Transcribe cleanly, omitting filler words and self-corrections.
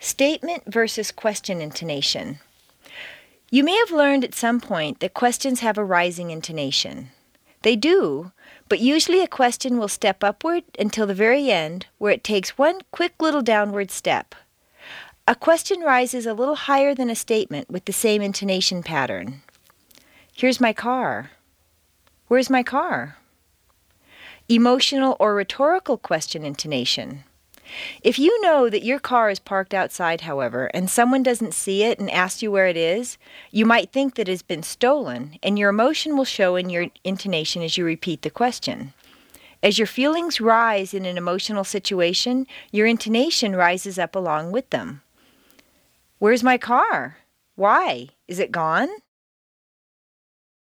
Statement versus question intonation. You may have learned at some point that questions have a rising intonation. They do, but usually a question will step upward until the very end, where it takes one quick little downward step. A question rises a little higher than a statement with the same intonation pattern. Here's my car. Where's my car? Emotional or rhetorical question intonation. If you know that your car is parked outside, however, and someone doesn't see it and asks you where it is, you might think that it has been stolen, and your emotion will show in your intonation as you repeat the question. As your feelings rise in an emotional situation, your intonation rises up along with them. Where's my car? Why? Is it gone?